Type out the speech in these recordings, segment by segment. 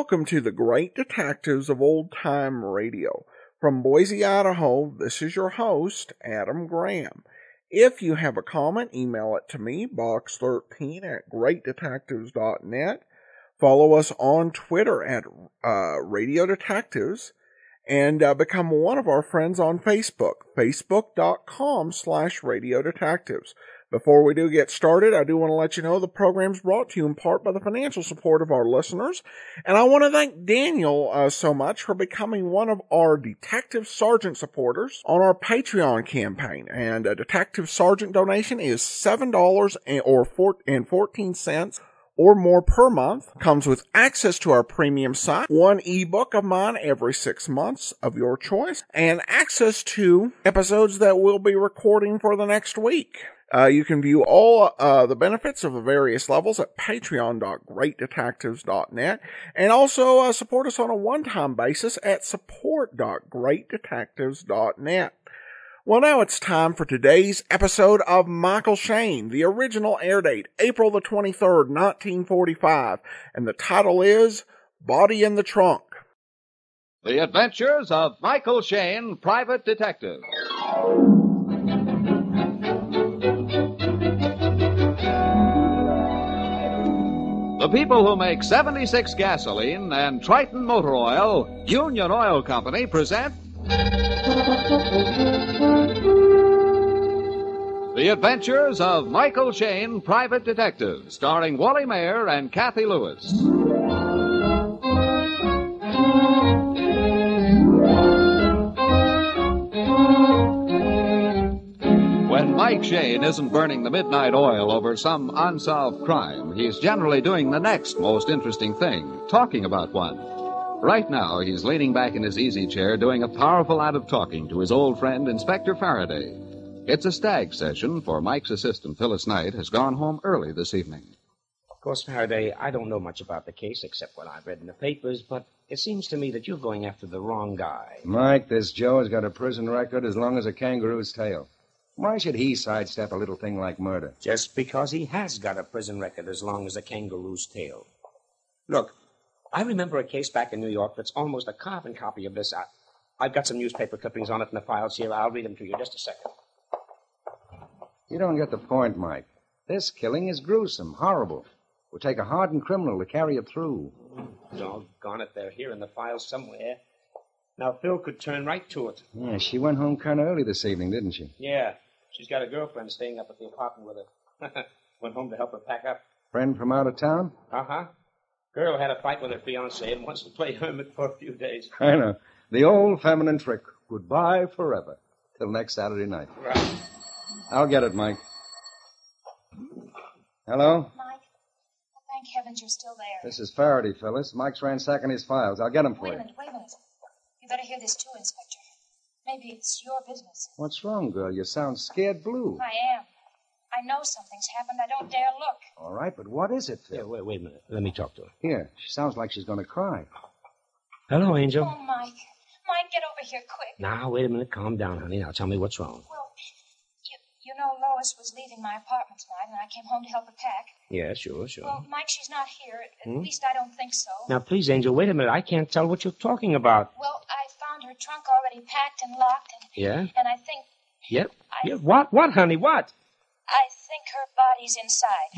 welcome to the Great Detectives of Old Time Radio. From Boise, Idaho, this is your host, Adam Graham. If you have a comment, email it to me, box13 at greatdetectives.net. Follow us on Twitter at Radio Detectives, and become one of our friends on Facebook, facebook.com/Radio Detectives. Before we do get started, I do want to let you know the program's brought to you in part by the financial support of our listeners. And I want to thank Daniel so much for becoming one of our Detective Sergeant supporters on our Patreon campaign. And a Detective Sergeant donation is $7.14 or more per month. Comes with access to our premium site, one ebook of mine every 6 months of your choice, and access to episodes that we'll be recording for the next week. You can view all the benefits of the various levels at patreon.greatdetectives.net, and also support us on a one-time basis at support.greatdetectives.net. Well, now it's time for today's episode of Michael Shayne. The original air date, April the 23rd, 1945, and the title is Body in the Trunk. The Adventures of Michael Shayne, Private Detective. The people who make 76 gasoline and Triton Motor Oil, Union Oil Company, present The Adventures of Michael Shayne, Private Detective, starring Wally Mayer and Kathy Lewis. When Mike Shayne isn't burning the midnight oil over some unsolved crime, he's generally doing the next most interesting thing, talking about one. Right now, he's leaning back in his easy chair doing a powerful lot of talking to his old friend, Inspector Faraday. It's a stag session, for Mike's assistant, Phyllis Knight, has gone home early this evening. Of course, Faraday, I don't know much about the case except what I've read in the papers, but it seems to me that you're going after the wrong guy. Mike, this Joe has got a prison record as long as a kangaroo's tail. Why should he sidestep a little thing like murder? Just because he has got a prison record as long as a kangaroo's tail. Look, I remember a case back in New York that's almost a carbon copy of this. I've got some newspaper clippings on it in the files here. I'll read them to you just a second. You don't get the point, Mike. This killing is gruesome, horrible. It would take a hardened criminal to carry it through. Doggone it, they're here in the files somewhere. Now, Phil could turn right to it. Yeah, she went home kind of early this evening, didn't she? Yeah, she's got a girlfriend staying up at the apartment with her. Went home to help her pack up. Friend from out of town? Uh-huh. Girl had a fight with her fiancé and wants to play hermit for a few days. I know. The old feminine trick. Goodbye forever. Till next Saturday night. Right. I'll get it, Mike. Hello? Mike, thank heavens you're still there. This is Faraday, Phyllis. Mike's ransacking his files. I'll get him for Wait you. a minute. You better hear this too, Inspector. Maybe it's your business. What's wrong, girl? You sound scared blue. I am. I know something's happened. I don't dare look. All right, but what is it, Phil? Yeah, wait a minute. Let me talk to her. Here, she sounds like she's going to cry. Hello, Angel. Oh, Mike. Mike, get over here quick. Now, wait a minute. Calm down, honey. Now, tell me what's wrong. Well, you know Lois was leaving my apartment tonight, and I came home to help her pack. Yeah, sure. Well, Mike, she's not here. At least I don't think so. Now, please, Angel, wait a minute. I can't tell what you're talking about. Well, I found her trunk already packed and locked, and... Yeah? And I think... Yep. Yeah. What, honey? What? I think her body's inside.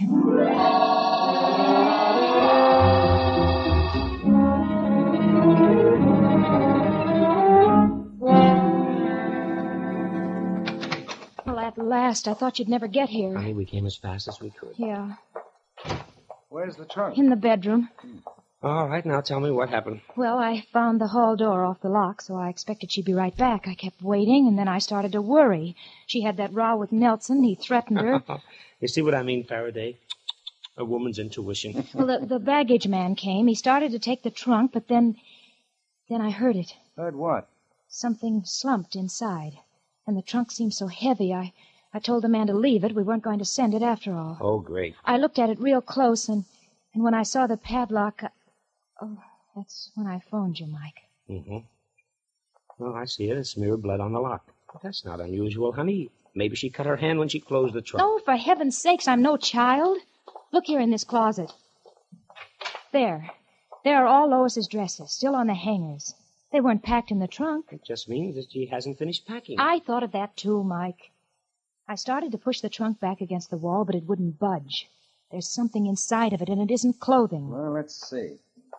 Well, at last. I thought you'd never get here. Honey, we came as fast as we could. Yeah. Where's the trunk? In the bedroom. All right, now tell me what happened. Well, I found the hall door off the lock, so I expected she'd be right back. I kept waiting, and then I started to worry. She had that row with Nelson. He threatened her. You see what I mean, Faraday? A woman's intuition. Well, the baggage man came. He started to take the trunk, but then I heard it. Heard what? Something slumped inside. And the trunk seemed so heavy, I told the man to leave it. We weren't going to send it after all. Oh, great. I looked at it real close, and when I saw the padlock... Oh, that's when I phoned you, Mike. Mm-hmm. Well, I see it. It's smeared blood on the lock. But that's not unusual, honey. Maybe she cut her hand when she closed the trunk. Oh, for heaven's sakes, I'm no child. Look here in this closet. There. There are all Lois's dresses, still on the hangers. They weren't packed in the trunk. It just means that she hasn't finished packing. I thought of that too, Mike. I started to push the trunk back against the wall, but it wouldn't budge. There's something inside of it, and it isn't clothing. Well, let's see.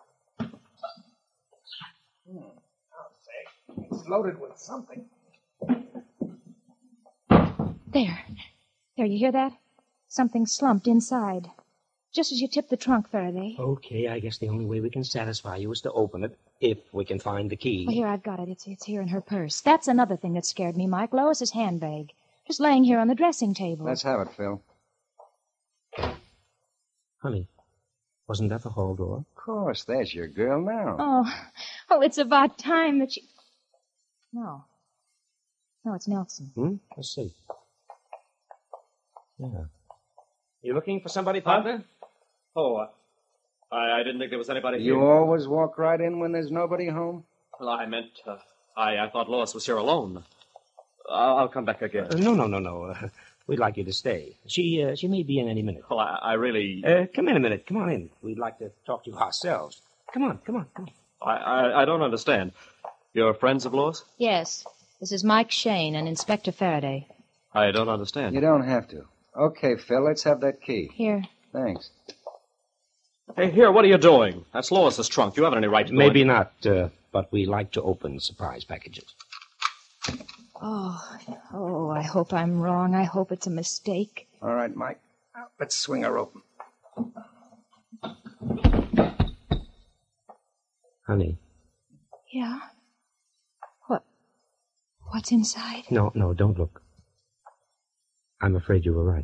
I'll say. It's loaded with something. There. There, you hear that? Something slumped inside. Just as you tipped the trunk, Faraday. Okay, I guess the only way we can satisfy you is to open it, if we can find the key. Well, here, I've got it. It's here in her purse. That's another thing that scared me, Mike. Lois's handbag. Just laying here on the dressing table. Let's have it, Phil. Honey, wasn't that the hall door? Of course, there's your girl now. Oh, it's about time that she... No, it's Nelson. Let's see. Yeah. You looking for somebody, partner? Oh, I didn't think there was anybody here. You always walk right in when there's nobody home? Well, I meant, I thought Lois was here alone. I'll come back again. No. We'd like you to stay. She may be in any minute. Well, I really... Come in a minute. Come on in. We'd like to talk to you ourselves. Come on. I don't understand. You're friends of Lois? Yes. This is Mike Shane and Inspector Faraday. I don't understand. You don't have to. Okay, Phil, let's have that key. Here. Thanks. Hey, here, what are you doing? That's Lois's trunk. You haven't any right to go Maybe in. not, but we like to open surprise packages. Oh, I hope I'm wrong. I hope it's a mistake. All right, Mike. Now, let's swing her open. Honey. Yeah? What's inside? No, don't look. I'm afraid you were right.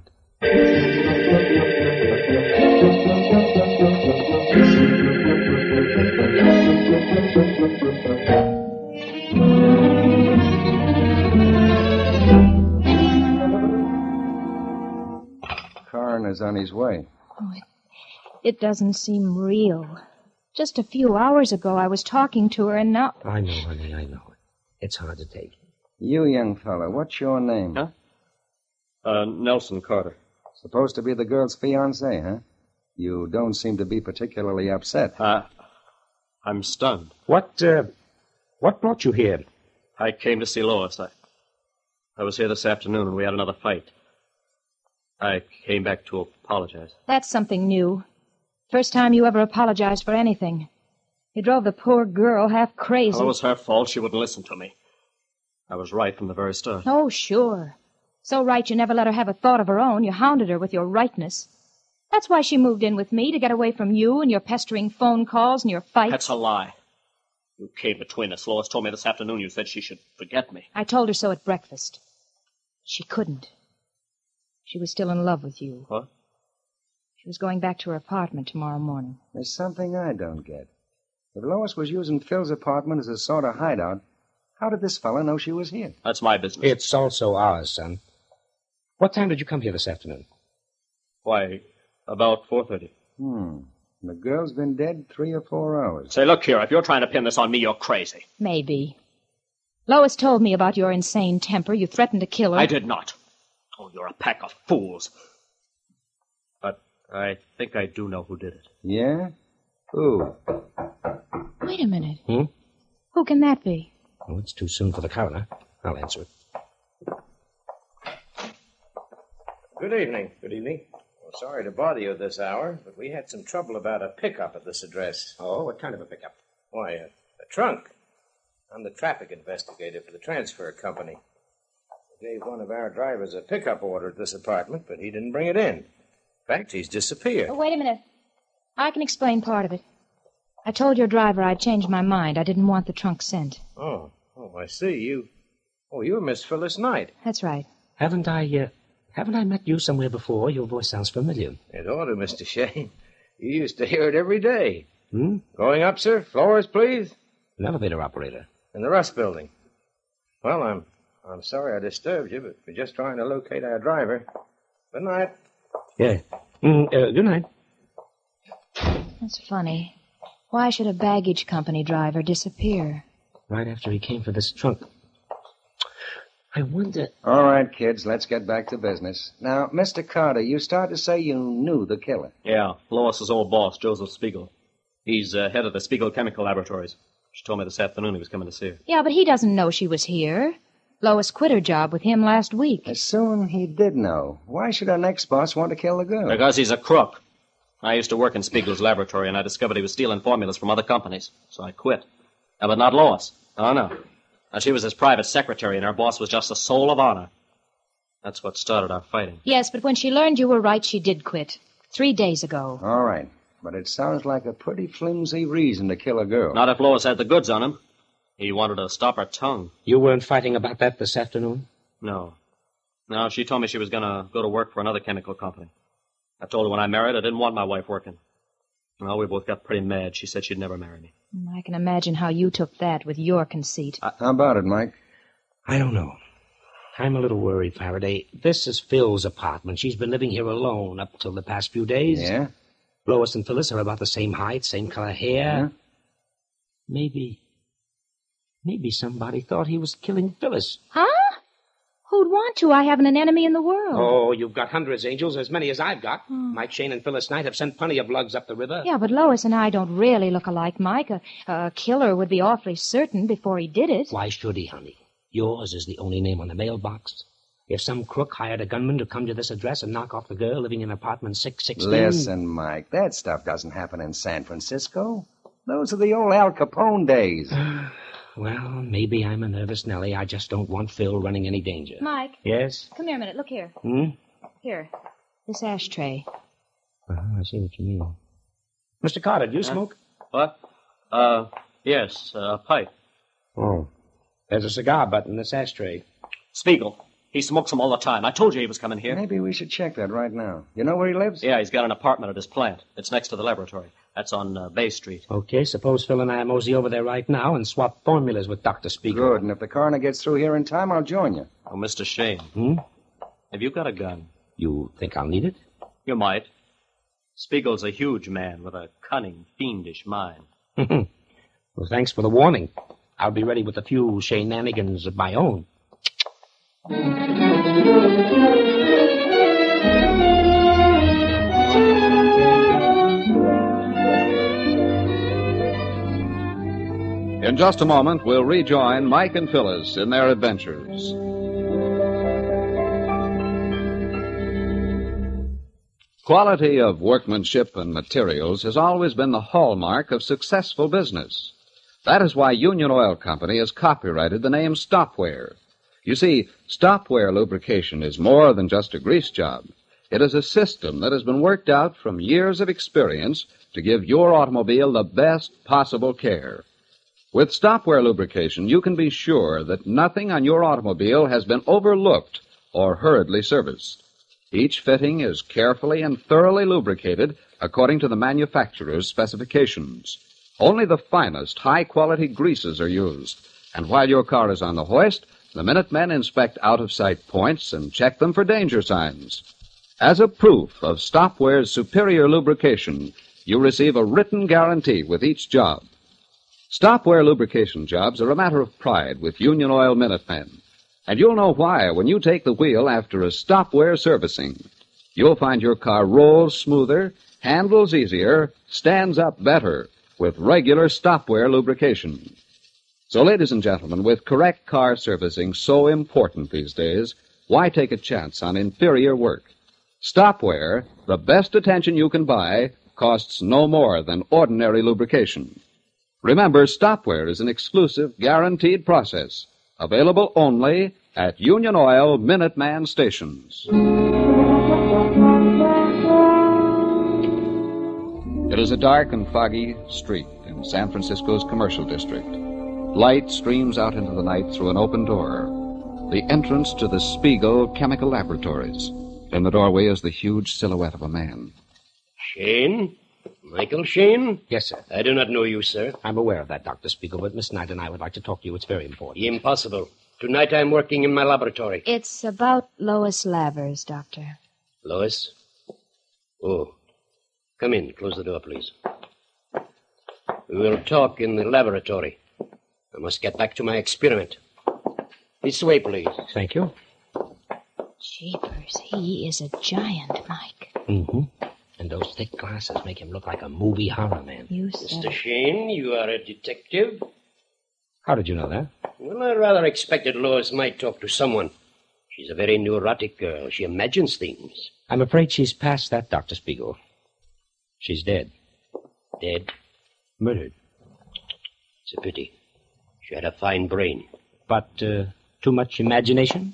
Coroner's on his way. Oh, it doesn't seem real. Just a few hours ago, I was talking to her, and now... I know, honey, I know. It's hard to take. You, young fella, what's your name? Huh? Nelson Carter. Supposed to be the girl's fiancé, huh? You don't seem to be particularly upset. I'm stunned. What brought you here? I came to see Lois. I was here this afternoon and we had another fight. I came back to apologize. That's something new. First time you ever apologized for anything. You drove the poor girl half crazy. Well, it was her fault. She wouldn't listen to me. I was right from the very start. Oh, sure. So right you never let her have a thought of her own. You hounded her with your rightness. That's why she moved in with me, to get away from you and your pestering phone calls and your fights. That's a lie. You came between us. Lois told me this afternoon you said she should forget me. I told her so at breakfast. She couldn't. She was still in love with you. What? She was going back to her apartment tomorrow morning. There's something I don't get. If Lois was using Phil's apartment as a sort of hideout, how did this fella know she was here? That's my business. It's also ours, son. What time did you come here this afternoon? Why, about 4:30. The girl's been dead 3 or 4 hours. Say, look here, if you're trying to pin this on me, you're crazy. Maybe. Lois told me about your insane temper. You threatened to kill her. I did not. Oh, you're a pack of fools. But I think I do know who did it. Yeah? Who? Wait a minute. Who can that be? Oh, it's too soon for the coroner. I'll answer it. Good evening. Good evening. Well, sorry to bother you at this hour, but we had some trouble about a pickup at this address. Oh, what kind of a pickup? Why, a trunk. I'm the traffic investigator for the transfer company. We gave one of our drivers a pickup order at this apartment, but he didn't bring it in. In fact, he's disappeared. Oh, wait a minute. I can explain part of it. I told your driver I'd changed my mind. I didn't want the trunk sent. Oh, I see. You're Miss Phyllis Knight. That's right. Haven't I met you somewhere before? Your voice sounds familiar. It ought to, Mr. Shane. You used to hear it every day. Going up, sir? Floors, please. An elevator operator. In the Rust Building. Well, I'm sorry I disturbed you, but we're just trying to locate our driver. Good night. Yeah. Good night. That's funny. Why should a baggage company driver disappear? Right after he came for this trunk. I wonder... All right, kids, let's get back to business. Now, Mr. Carter, you start to say you knew the killer. Yeah, Lois's old boss, Joseph Spiegel. He's head of the Spiegel Chemical Laboratories. She told me this afternoon he was coming to see her. Yeah, but he doesn't know she was here. Lois quit her job with him last week. Assume he did know. Why should our next boss want to kill the girl? Because he's a crook. I used to work in Spiegel's laboratory, and I discovered he was stealing formulas from other companies. So I quit. But not Lois. Oh, no. Now, she was his private secretary, and her boss was just a soul of honor. That's what started our fighting. Yes, but when she learned you were right, she did quit. 3 days ago. All right. But it sounds like a pretty flimsy reason to kill a girl. Not if Lois had the goods on him. He wanted to stop her tongue. You weren't fighting about that this afternoon? No. No, she told me she was going to go to work for another chemical company. I told her when I married I didn't want my wife working. Well, we both got pretty mad. She said she'd never marry me. I can imagine how you took that with your conceit. How about it, Mike? I don't know. I'm a little worried, Faraday. This is Phil's apartment. She's been living here alone up till the past few days. Yeah? Lois and Phyllis are about the same height, same color hair. Yeah? Maybe somebody thought he was killing Phyllis. Huh? Who'd want to? I haven't an enemy in the world. Oh, you've got hundreds, Angels, as many as I've got. Mike Shane and Phyllis Knight have sent plenty of lugs up the river. Yeah, but Lois and I don't really look alike, Mike. A killer would be awfully certain before he did it. Why should he, honey? Yours is the only name on the mailbox. If some crook hired a gunman to come to this address and knock off the girl living in apartment 616... Listen, Mike, that stuff doesn't happen in San Francisco. Those are the old Al Capone days. Well, maybe I'm a nervous Nellie. I just don't want Phil running any danger. Mike. Yes? Come here a minute. Look here. Here. This ashtray. I see what you mean. Mr. Carter, do you smoke? What? Yes, a pipe. Oh. There's a cigar butt in this ashtray. Spiegel. He smokes them all the time. I told you he was coming here. Maybe we should check that right now. You know where he lives? Yeah, he's got an apartment at his plant. It's next to the laboratory. That's on Bay Street. Okay, suppose Phil and I mosey over there right now and swap formulas with Dr. Spiegel. Good, and if the coroner gets through here in time, I'll join you. Oh, Mr. Shane. Have you got a gun? You think I'll need it? You might. Spiegel's a huge man with a cunning, fiendish mind. Well, thanks for the warning. I'll be ready with a few shenanigans of my own. In just a moment, we'll rejoin Mike and Phyllis in their adventures. Quality of workmanship and materials has always been the hallmark of successful business. That is why Union Oil Company has copyrighted the name Stopware. You see, Stopware lubrication is more than just a grease job. It is a system that has been worked out from years of experience to give your automobile the best possible care. With Stopware lubrication, you can be sure that nothing on your automobile has been overlooked or hurriedly serviced. Each fitting is carefully and thoroughly lubricated according to the manufacturer's specifications. Only the finest, high-quality greases are used. And while your car is on the hoist, the Minutemen inspect out-of-sight points and check them for danger signs. As a proof of Stopware's superior lubrication, you receive a written guarantee with each job. Stopware lubrication jobs are a matter of pride with Union Oil Minutemen. And you'll know why when you take the wheel after a Stopware servicing. You'll find your car rolls smoother, handles easier, stands up better with regular Stopware lubrication. So, ladies and gentlemen, with correct car servicing so important these days, why take a chance on inferior work? Stopware, the best attention you can buy, costs no more than ordinary lubrication. Remember, Stopware is an exclusive, guaranteed process, available only at Union Oil Minuteman stations. It is a dark and foggy street in San Francisco's commercial district. Light streams out into the night through an open door, the entrance to the Spiegel Chemical Laboratories. In the doorway is the huge silhouette of a man. Shane? Michael Shane? Yes, sir. I do not know you, sir. I'm aware of that, Dr. Spiegel, but Miss Knight and I would like to talk to you. It's very important. Impossible. Tonight I'm working in my laboratory. It's about Lois Lavers, Doctor. Lois? Oh. Come in. Close the door, please. We will talk in the laboratory. I must get back to my experiment. This way, please. Thank you. Jeepers, he is a giant, Mike. Mm-hmm. And those thick glasses make him look like a movie horror man. You said Mr. it. Shane, you are a detective? How did you know that? Well, I rather expected Lois might talk to someone. She's a very neurotic girl. She imagines things. I'm afraid she's past that, Dr. Spiegel. She's dead. Dead? Murdered. It's a pity. She had a fine brain. But, too much imagination?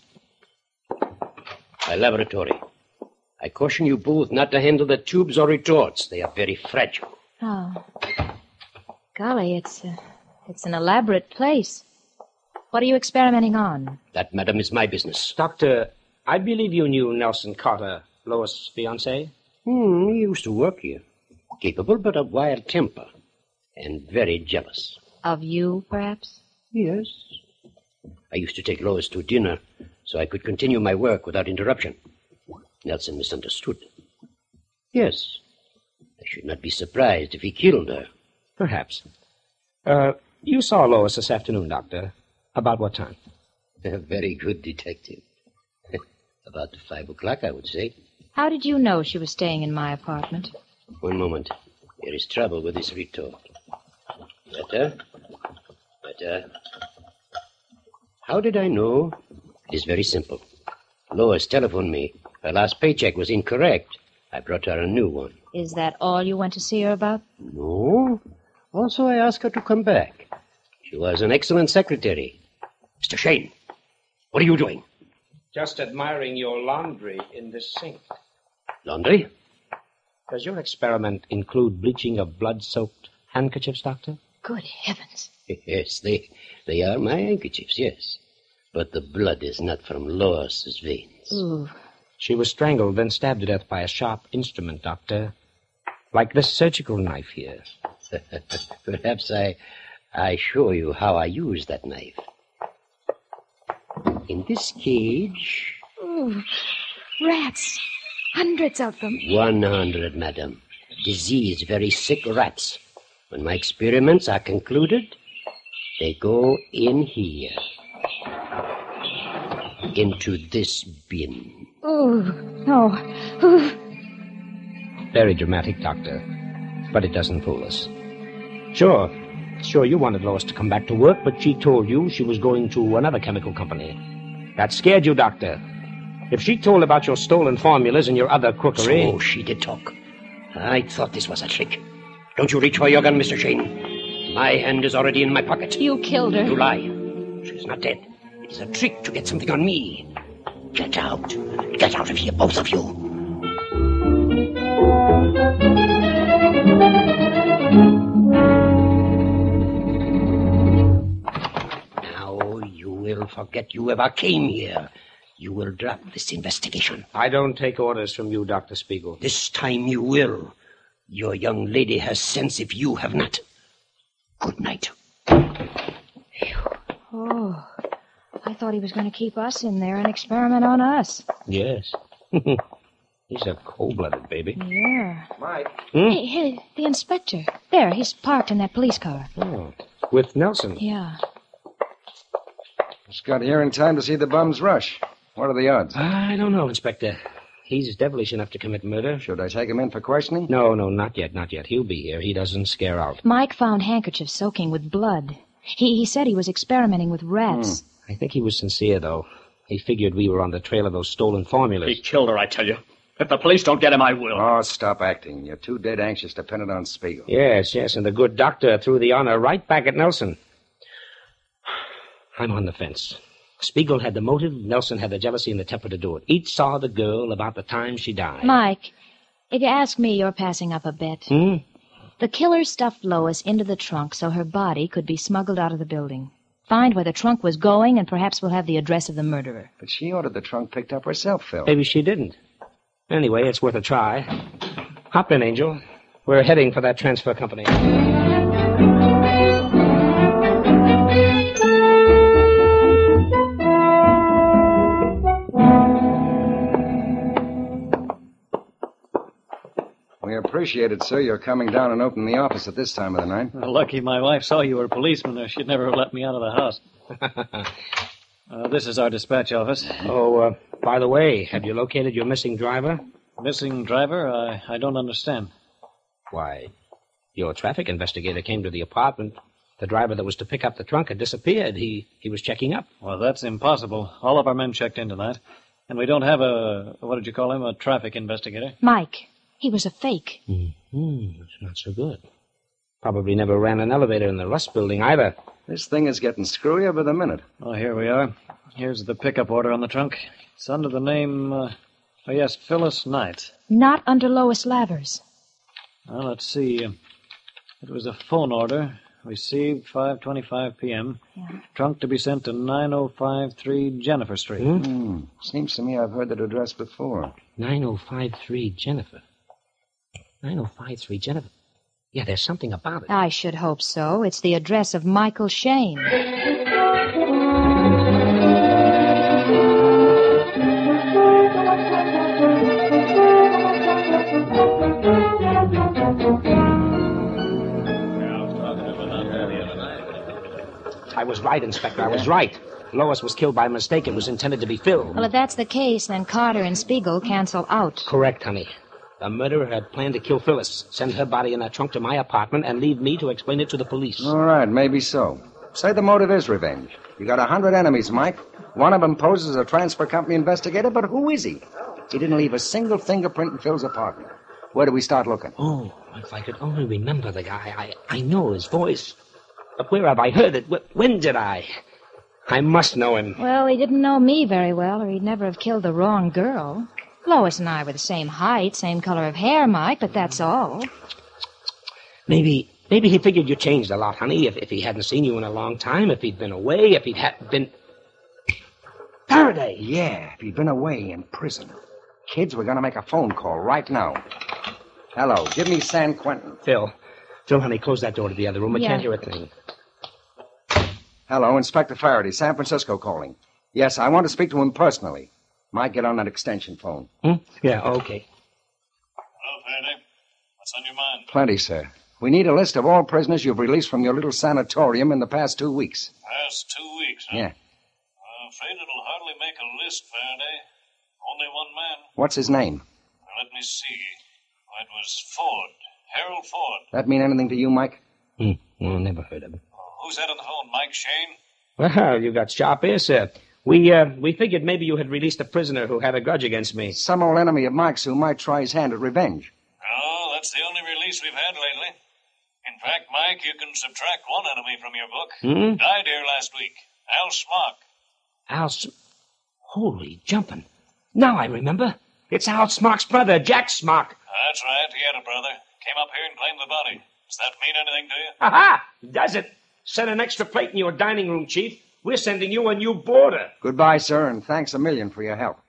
My laboratory. I caution you both not to handle the tubes or retorts. They are very fragile. Oh. Golly, it's an elaborate place. What are you experimenting on? That, madam, is my business. Doctor, I believe you knew Nelson Carter, Lois' fiancé. He used to work here. Capable, but of wild temper. And very jealous. Of you, perhaps? Yes. I used to take Lois to dinner so I could continue my work without interruption. Nelson misunderstood. Yes. I should not be surprised if he killed her. Perhaps. You saw Lois this afternoon, Doctor. About what time? A very good detective. About 5 o'clock, I would say. How did you know she was staying in my apartment? One moment. There is trouble with this retort. Better? How did I know? It is very simple. Lois telephoned me. Her last paycheck was incorrect. I brought her a new one. Is that all you went to see her about? No. Also, I asked her to come back. She was an excellent secretary. Mr. Shane, what are you doing? Just admiring your laundry in this sink. Laundry? Does your experiment include bleaching of blood-soaked handkerchiefs, Doctor? Good heavens. Yes, they are my handkerchiefs, yes. But the blood is not from Lois's veins. Ooh. She was strangled, then stabbed to death by a sharp instrument, Doctor. Like this surgical knife here. Perhaps I show you how I use that knife. In this cage... Ooh. Rats. Hundreds of them. 100, madam. Diseased, very sick rats. When my experiments are concluded, they go in here. Into this bin. Oh, no. Ooh. Very dramatic, Doctor. But it doesn't fool us. Sure, you wanted Lois to come back to work, but she told you she was going to another chemical company. That scared you, Doctor. If she told about your stolen formulas and your other crookery... So she did talk. I thought this was a trick. Don't you reach for your gun, Mr. Shane. My hand is already in my pocket. You killed her. You lie. She's not dead. It is a trick to get something on me. Get out. Get out of here, both of you. Now you will forget you ever came here. You will drop this investigation. I don't take orders from you, Dr. Spiegel. This time you will. Your young lady has sense if you have not. Good night. Oh, I thought he was going to keep us in there and experiment on us. Yes. He's a cold-blooded baby. Yeah. Mike. Hey, the inspector. There, he's parked in that police car. Oh, with Nelson. Yeah. Just got here in time to see the bums rush. What are the odds? I don't know, Inspector. He's devilish enough to commit murder. Should I take him in for questioning? No, not yet. He'll be here. He doesn't scare out. Mike found handkerchiefs soaking with blood. He said he was experimenting with rats. I think he was sincere, though. He figured we were on the trail of those stolen formulas. He killed her, I tell you. If the police don't get him, I will. Oh, stop acting. You're too dead anxious to pin it on Spiegel. Yes, and the good doctor threw the honor right back at Nelson. I'm on the fence. Spiegel had the motive, Nelson had the jealousy and the temper to do it. Each saw the girl about the time she died. Mike, if you ask me, you're passing up a bet. The killer stuffed Lois into the trunk so her body could be smuggled out of the building. Find where the trunk was going, and perhaps we'll have the address of the murderer. But she ordered the trunk picked up herself, Phil. Maybe she didn't. Anyway, it's worth a try. Hop in, Angel. We're heading for that transfer company. We appreciate it, sir. You're coming down and opening the office at this time of the night. Well, lucky my wife saw you were a policeman, or she'd never have let me out of the house. This is our dispatch office. Oh, by the way, have you located your missing driver? Missing driver? I don't understand. Why, your traffic investigator came to the apartment. The driver that was to pick up the trunk had disappeared. He was checking up. Well, that's impossible. All of our men checked into that. And we don't have what did you call him, a traffic investigator? Mike. He was a fake. That's not so good. Probably never ran an elevator in the Rust building either. This thing is getting screwier by the minute. Oh, here we are. Here's the pickup order on the trunk. It's under the name, yes, Phyllis Knight. Not under Lois Lavers. Well, let's see. It was a phone order. Received 5:25 p.m. Yeah. Trunk to be sent to 9053 Jennifer Street. Seems to me I've heard that address before. 9053 Jennifer. 9053 Jennifer. Yeah, there's something about it. I should hope so. It's the address of Michael Shane. I was right, Inspector. I was right. Lois was killed by mistake. It was intended to be Phil. Well, if that's the case, then Carter and Spiegel cancel out. Correct, honey. The murderer had planned to kill Phyllis, send her body in a trunk to my apartment, and leave me to explain it to the police. All right, maybe so. Say the motive is revenge. You got 100 enemies, Mike. One of them poses as a transfer company investigator, but who is he? He didn't leave a single fingerprint in Phil's apartment. Where do we start looking? Oh, if I could only remember the guy. I know his voice. But where have I heard it? When did I? I must know him. Well, he didn't know me very well, or he'd never have killed the wrong girl. Lois and I were the same height, same color of hair, Mike, but that's all. Maybe he figured you changed a lot, honey, if he hadn't seen you in a long time, if he'd been away, if he'd been... Faraday! Yeah, if he'd been away in prison. Kids, we're going to make a phone call right now. Hello, give me San Quentin. Phil, honey, close that door to the other room. I can't hear a thing. Hello, Inspector Faraday, San Francisco calling. Yes, I want to speak to him personally. Might get on that extension phone. Yeah, okay. Hello, Faraday. What's on your mind? Plenty, sir. We need a list of all prisoners you've released from your little sanatorium in the past 2 weeks. Past 2 weeks, huh? Yeah. I'm afraid it'll hardly make a list, Faraday. Only one man. What's his name? Now, let me see. It was Ford. Harold Ford. That mean anything to you, Mike? Well, never heard of him. Who's that on the phone, Mike Shane? Well, you got sharp ears, sir. We figured maybe you had released a prisoner who had a grudge against me. Some old enemy of Mike's who might try his hand at revenge. No, that's the only release we've had lately. In fact, Mike, you can subtract one enemy from your book. Died here last week. Al Smock. Holy jumping. Now I remember. It's Al Smock's brother, Jack Smock. That's right. He had a brother. Came up here and claimed the body. Does that mean anything to you? Aha! Does it? Set an extra plate in your dining room, Chief. We're sending you a new boarder. Goodbye, sir, and thanks a million for your help.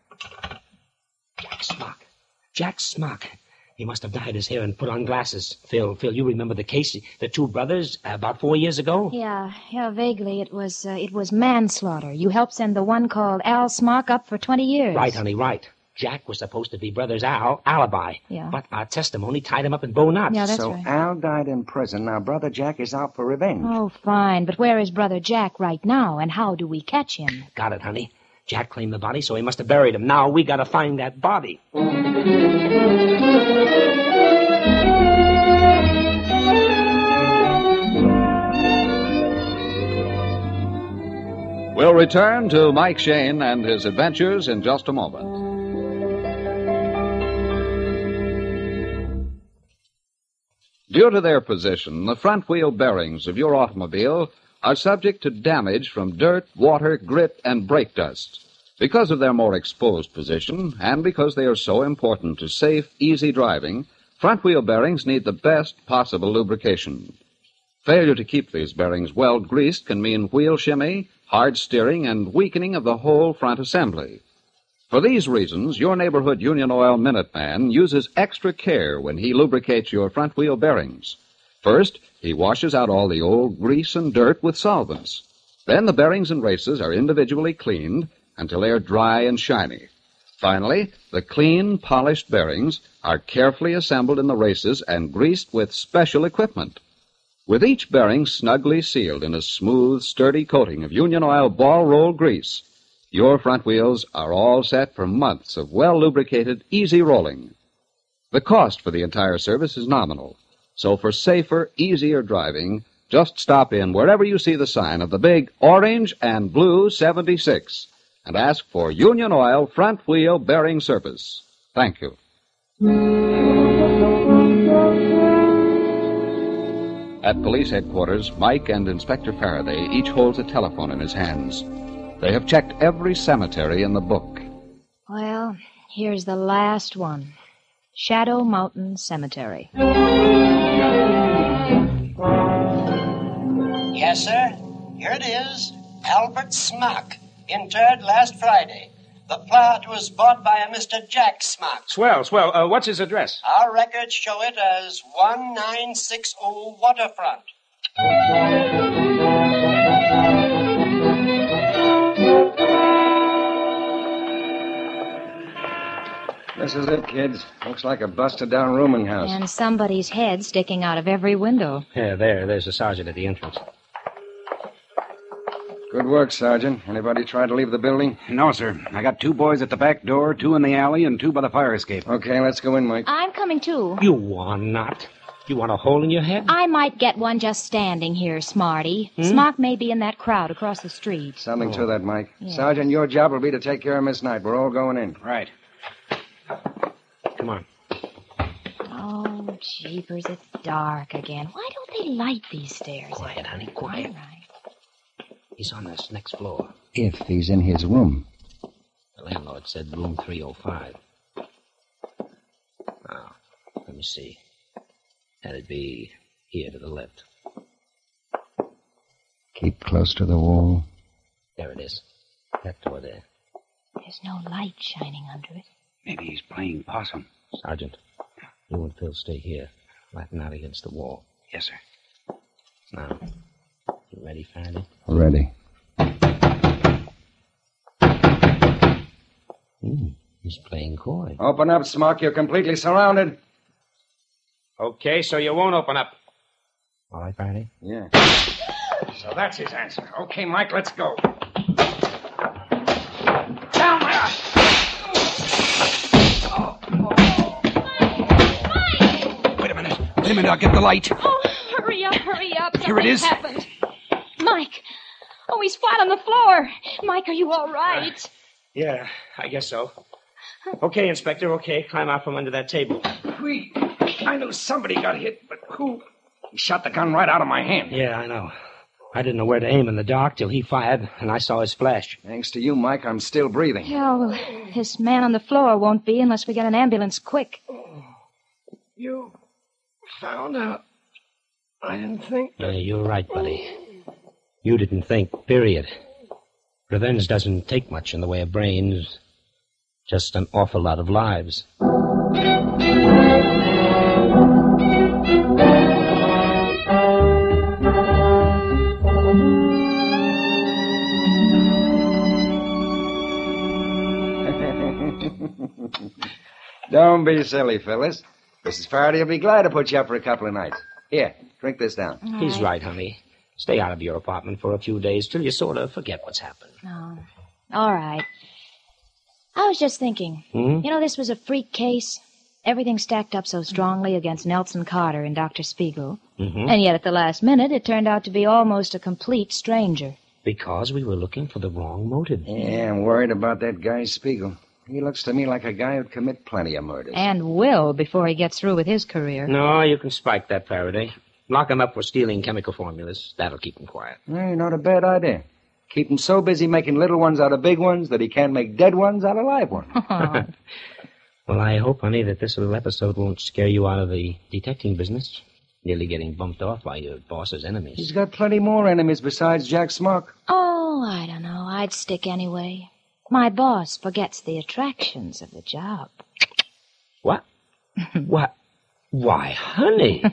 Jack Smock. He must have dyed his hair and put on glasses. Phil, you remember the case? The two brothers, about 4 years ago? Yeah, vaguely. It was manslaughter. You helped send the one called Al Smock up for 20 years. Right, honey, right. Jack was supposed to be brothers Al, alibi. Yeah. But our testimony tied him up in bow knots. Yeah, that's so right. Al died in prison. Now brother Jack is out for revenge. Oh, fine. But where is brother Jack right now, and how do we catch him? Got it, honey. Jack claimed the body, so he must have buried him. Now we gotta find that body. We'll return to Mike Shane and his adventures in just a moment. Due to their position, the front wheel bearings of your automobile are subject to damage from dirt, water, grit, and brake dust. Because of their more exposed position, and because they are so important to safe, easy driving, front wheel bearings need the best possible lubrication. Failure to keep these bearings well greased can mean wheel shimmy, hard steering, and weakening of the whole front assembly. For these reasons, your neighborhood Union Oil Minuteman uses extra care when he lubricates your front wheel bearings. First, he washes out all the old grease and dirt with solvents. Then the bearings and races are individually cleaned until they are dry and shiny. Finally, the clean, polished bearings are carefully assembled in the races and greased with special equipment. With each bearing snugly sealed in a smooth, sturdy coating of Union Oil ball roll grease, your front wheels are all set for months of well-lubricated, easy rolling. The cost for the entire service is nominal, so for safer, easier driving, just stop in wherever you see the sign of the big orange and blue 76 and ask for Union Oil front wheel bearing service. Thank you. At police headquarters, Mike and Inspector Faraday each holds a telephone in his hands. They have checked every cemetery in the book. Well, here's the last one. Shadow Mountain Cemetery. Yes, sir. Here it is. Albert Smock, interred last Friday. The plot was bought by a Mr. Jack Smock. Swell. What's his address? Our records show it as 1960 Waterfront. This is it, kids. Looks like a busted-down rooming house. And somebody's head sticking out of every window. Yeah, there's the sergeant at the entrance. Good work, Sergeant. Anybody try to leave the building? No, sir. I got 2 boys at the back door, 2 in the alley, and 2 by the fire escape. Okay, let's go in, Mike. I'm coming, too. You are not. You want a hole in your head? I might get one just standing here, Smarty. Smock may be in that crowd across the street. Something to that, Mike. Yeah. Sergeant, your job will be to take care of Miss Knight. We're all going in. Right. Come on. Oh, jeepers, it's dark again. Why don't they light these stairs? Quiet, honey, quiet. All right. He's on this next floor. If he's in his room. The landlord said room 305. Now, let me see. That'd be here to the left. Keep close to the wall. There it is. That door there. There's no light shining under it. Maybe he's playing possum. Sergeant, you and Phil stay here, flatten out against the wall. Yes, sir. Now, you ready, Faraday? Ready. He's playing coy. Open up, Smock. You're completely surrounded. Okay, so you won't open up. All right, Faraday? Yeah. So that's his answer. Okay, Mike, let's go. Down there! Wait a minute, I'll get the light. Oh, hurry up. Here it is. Happened. Mike. Oh, he's flat on the floor. Mike, are you all right? Yeah, I guess so. Okay, Inspector, okay. Climb out from under that table. I knew somebody got hit, but who? He shot the gun right out of my hand. Yeah, I know. I didn't know where to aim in the dark till he fired, and I saw his flash. Thanks to you, Mike, I'm still breathing. Yeah, well, this man on the floor won't be unless we get an ambulance quick. You found out. I didn't think. Yeah, you're right, buddy. You didn't think, period. Revenge doesn't take much in the way of brains. Just an awful lot of lives. Don't be silly, Phyllis. Mrs. Faraday will be glad to put you up for a couple of nights. Here, drink this down. He's right, honey. Stay out of your apartment for a few days till you sort of forget what's happened. Oh, all right. I was just thinking, you know, this was a freak case. Everything stacked up so strongly against Nelson Carter and Dr. Spiegel. And yet at the last minute, it turned out to be almost a complete stranger. Because we were looking for the wrong motive. Yeah, I'm worried about that guy Spiegel. He looks to me like a guy who'd commit plenty of murders. And will before he gets through with his career. No, you can spike that, Faraday. Lock him up for stealing chemical formulas. That'll keep him quiet. Hey, not a bad idea. Keep him so busy making little ones out of big ones that he can't make dead ones out of live ones. Well, I hope, honey, that this little episode won't scare you out of the detecting business. Nearly getting bumped off by your boss's enemies. He's got plenty more enemies besides Jack Smock. Oh, I don't know. I'd stick anyway. My boss forgets the attractions of the job. What? What? Why, honey.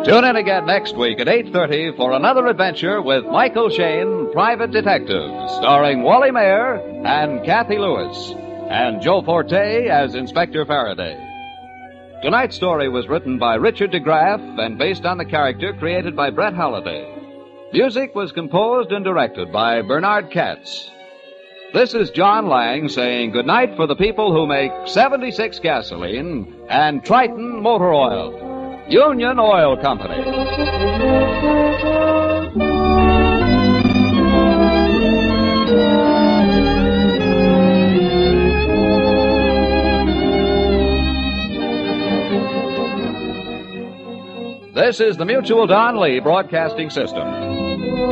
Tune in again next week at 8:30 for another adventure with Michael Shayne, Private Detective, starring Wally Mayer and Kathy Lewis, and Joe Forte as Inspector Faraday. Tonight's story was written by Richard DeGraff and based on the character created by Brett Halliday. Music was composed and directed by Bernard Katz. This is John Lang saying goodnight for the people who make 76 gasoline and Triton Motor Oil. Union Oil Company. This is the Mutual Don Lee Broadcasting System.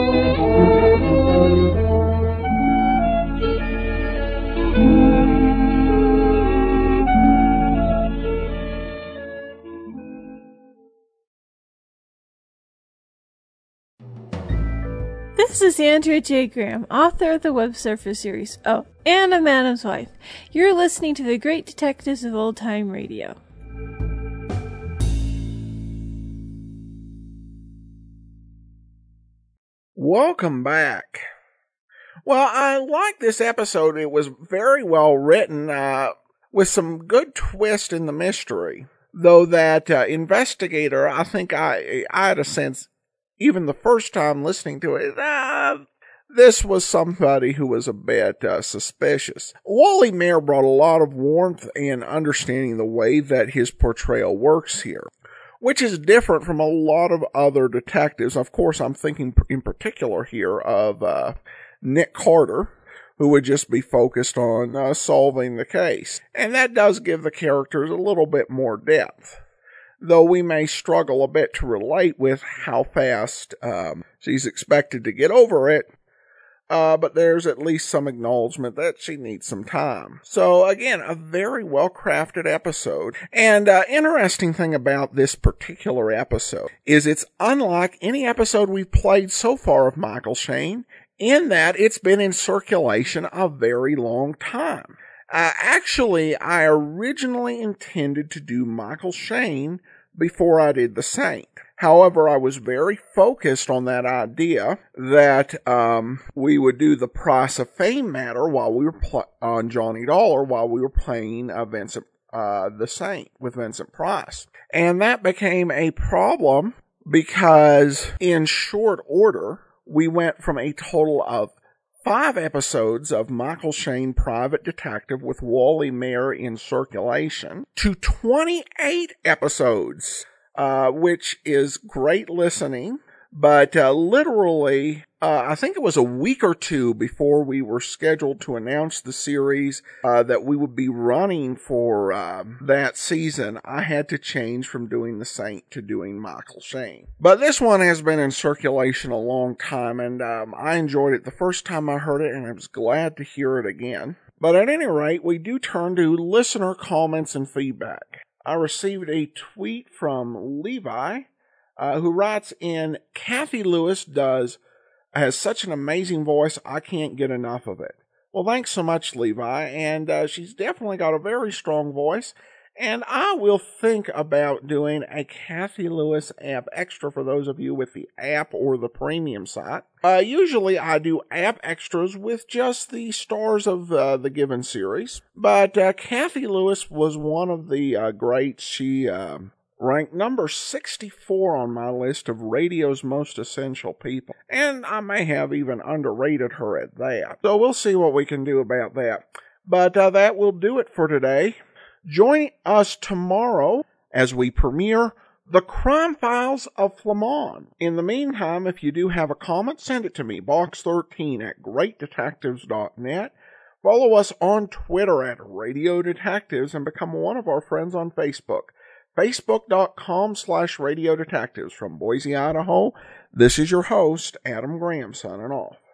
This is Andrea J. Graham, author of the Web Surfer series. Oh, and a Madam's Wife. You're listening to the Great Detectives of Old Time Radio. Welcome back. Well, I like this episode. It was very well written, with some good twist in the mystery. Though that investigator, I think I had a sense, even the first time listening to it, this was somebody who was a bit suspicious. Wally Mayer brought a lot of warmth and understanding the way that his portrayal works here, which is different from a lot of other detectives. Of course, I'm thinking in particular here of Nick Carter, who would just be focused on solving the case. And that does give the characters a little bit more depth, though we may struggle a bit to relate with how fast she's expected to get over it. But there's at least some acknowledgement that she needs some time. So again, a very well-crafted episode. And interesting thing about this particular episode is it's unlike any episode we've played so far of Michael Shayne, in that it's been in circulation a very long time. Actually, I originally intended to do Michael Shayne before I did The Saint. However, I was very focused on that idea that we would do the Price of Fame matter while we were on Johnny Dollar while we were playing Vincent The Saint with Vincent Price. And that became a problem because in short order, we went from a total of 5 episodes of Michael Shayne Private Detective with Wally Mayer in circulation to 28 episodes, which is great listening, but literally, I think it was a week or two before we were scheduled to announce the series that we would be running for that season, I had to change from doing The Saint to doing Michael Shayne. But this one has been in circulation a long time, and I enjoyed it the first time I heard it, and I was glad to hear it again. But at any rate, we do turn to listener comments and feedback. I received a tweet from Levi, who writes in, Kathy Lewis has such an amazing voice, I can't get enough of it. Well, thanks so much, Levi, and she's definitely got a very strong voice, and I will think about doing a Kathy Lewis app extra for those of you with the app or the premium site. Usually I do app extras with just the stars of the given series, but Kathy Lewis was one of the greats. She ranked number 64 on my list of radio's most essential people. And I may have even underrated her at that. So we'll see what we can do about that. But that will do it for today. Join us tomorrow as we premiere The Crime Files of Flamon. In the meantime, if you do have a comment, send it to me, box13@greatdetectives.net. Follow us on Twitter at Radio Detectives and become one of our friends on Facebook. Facebook.com/Radio Detectives. From Boise, Idaho, this is your host, Adam Graham, signing off.